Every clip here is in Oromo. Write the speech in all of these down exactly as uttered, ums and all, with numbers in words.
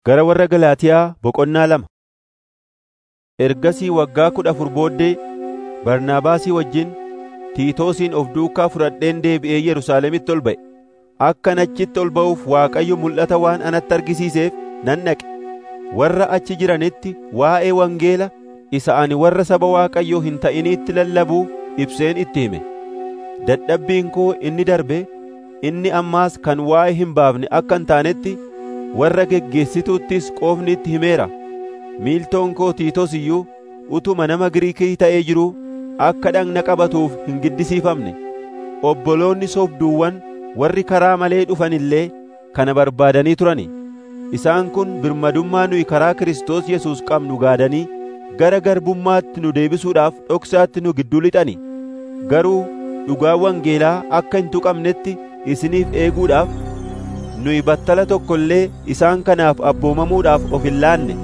Gara warra Galaatiyaa boqonnaa lama. Ergasii waggaa kudha afur booddee Barnaabaasii wajjin Tiitoosiin of duukaa fudhadheen deebi'ee Yerusaalemitti ol ba'e. Akkan achitti ol ba'uuf Waaqayyo mul'ata waan anatti argisiiseef nan dhaqe. Warra achi jiranitti waa'ee wangeela isa ani warra saba Waaqayyoo hin ta'iniitti lallabuu ibseen itti hime. Dadhabbiin koo inni darbe, inni ammaas kan waa'ee hin baafne akka hin taanetti warra geggeessituuttis qoofni itti himeera. Miiltoon koo Tiitoos iyyuu utuma nama Giriikii ta'ee jiruu akka dhagna qabatuuf hin giddisiifamne. Obboloonni soobduuwwan warri karaa malee dhufan illee kana barbaadanii turani. Isaan kun birmadummaa nuyi karaa Kiristoos Yesuus qabnu gaadanii gara garbummaatti nu deebisuudhaaf dhoksaatti nu gidduu lixani. Garuu dhugaa wangeelaa akka hin tuqamnetti isiniif eeguudhaaf nuyi battala tokko illee isaan kanaaf abboomamuudhaaf of hin laanne.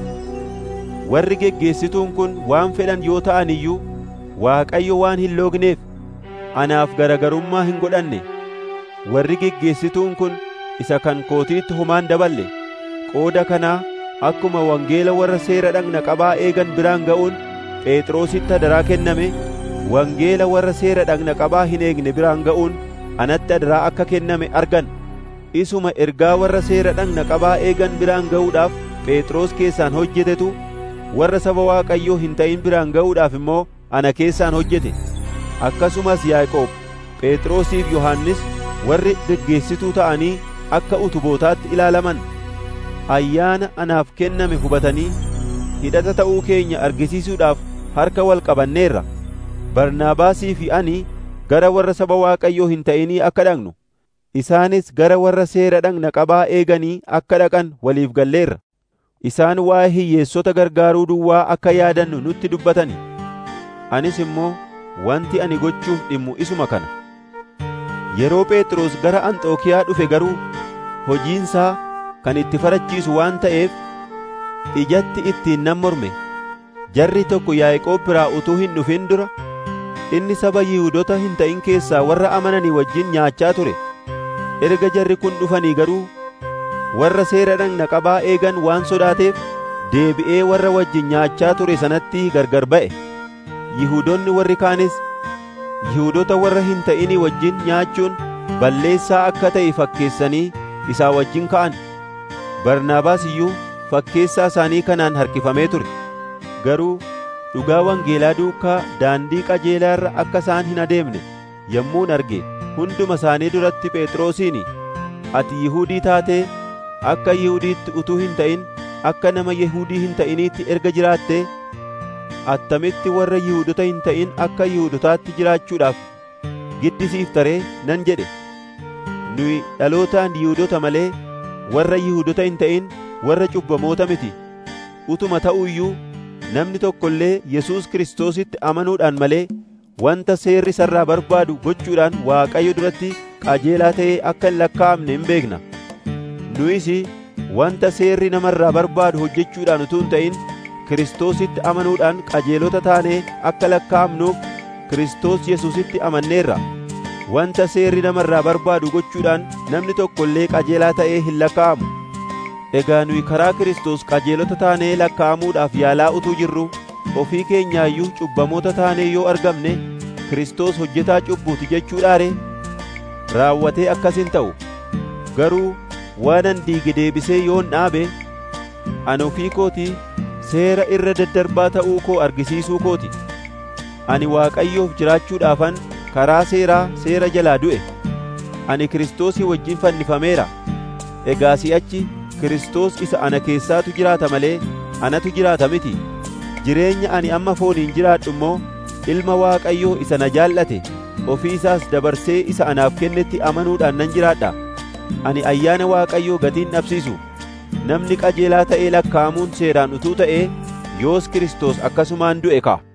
Warri geggeessituun kun waan fedhan yoo ta'an iyyuu Waaqayyo waan hin loogneef anaaf garagarummaa hin godhanne. Warri geggeessituun kun isa kan kootiitti homaan daballe. Qooda kanaa akkuma wangeela warra seera dhagna qabaa eegan biraan ga'uun Phexrositti adaraa kenname, wangeela warra seera dhagna qabaa hin eegne biraan ga'uun anatti adaraa akka kenname argan. Isuma ergaa warra seera dhagna qabaa eegan biraan ga'uudhaaf Phexros keessaan hojjetetu warra saba Waaqayyoo hin ta'in biraan ga'uudhaaf immoo ana keessaan hojjete. Akkasumas Yaaqoob, Phexrosiif Yohannis warri geggeessituu ta'anii akka utubootaatti ilaalaman. Ayyaana anaaf kenname hubatanii hidhata ta'uu keenya argisiisuudhaaf harka wal qabanneerra. Barnaabaasii fi ani gara warra saba Waaqayyoo hin ta'inii akka dhaqnu, isaanis gara warra seera dhagna qabaa eeganii akka dhaqan waliif galleerra. Isaan waa'ee hiyyeessota gargaaruu duwwaa akka yaadannu nutti dubbatani. Anis immoo wanti ani gochuuf dhimmu isuma kana. Yeroo Phexros gara Anxookiyaa dhufe garuu hojiinsaa kan itti farachiisu waan ta'eef ijatti ittiin nan morme. Jarri tokko Yaaqoob biraa utuu hin dhufin dura inni saba Yihuudoota hin ta'in keessaa warra amananii wajjin nyaachaa ture. Erga jarri kun dhufanii garuu warra seera dhagna qabaa eegan waan sodaateef deebi'ee warra wajjin nyaachaa ture sanatti gargar ba'e. Yihuudoonni warri kaanis Yihuudoota warra hin ta'inii wajjin nyaachuun balleessaa akka ta'e fakkeessanii isaa wajjin ka'an. Barnaabaas iyyuu fakkeessaa isaanii kanaan harkifamee ture. Garuu dhugaa wangeelaa duukaa daandii qajeelaa irra akka isaan hin adeemne yommuun arge hunduma isaanii duratti Phexrosiin, ati Yihuudii taatee akka Yihuudiitti utuu hin ta'in akka nama Yihuudii hin ta'iniitti erga jiraattee attamitti warra Yihuudota hin ta'in akka Yihuudotaatti jiraachuudhaaf giddisiiftaree nan jedhe. Nuyi dhalootaan Yihuudota malee warra Yihuudota hin ta'in warra cubbamoota miti. Utuma ta'u iyyuu namni tokko illee Yesuus Kiristoositti amanuudhaan malee wanta seerri isarraa barbaadu gochuudhaan Waaqayyo duratti qajeelaa ta'ee akka hin lakkaa'amne hin beekna. Nuyis wanta seerri namarraa barbaadu hojjechuudhaan utuu hin ta'in Kiristoositti amanuudhaan qajeelota taanee akka lakkaa'amnuuf Kiristoos Yesuusitti amanneerra. Wanta seerri namarraa barbaadu gochuudhaan namni tokko illee qajeelaa ta'ee hin lakkaa'amu. Egaa nuyi karaa Kiristoos qajeelota taanee lakkaa'amuudhaaf yaalaa utuu jirru ofii keenyaayyuu cubbamoota taanee yoo argamne Kiristoos hojjetaa cubbuuti jechuudhaare? Raawwatee akkas hin ta'u. Garuu waanan diige deebisee yoon dhaabe ani ofii kootii seera irra daddarbaa ta'uu koo argisiisuu kooti. Ani Waaqayyoof jiraachuudhaafan karaa seeraa seera jalaa du'e. Ani Kiristoosii wajjin fannifameera. Egaa si'achi Kiristoos isa ana keessaatu jiraata malee anatu jiraata miti. Jireenya ani amma fooniin jiraadhu immoo Ilma Waaqayyoo isa na jaallate ofii isaas dabarsee isa anaaf kennetti amanuudhaan nan jiraadha. Ani ayyaana Waaqayyoo gatiin dhabsiisu. Namni qajeelaa ta'ee lakkaa'amuun seeraan utuu ta'ee yoos Kiristoos akkasumaan du'e ka.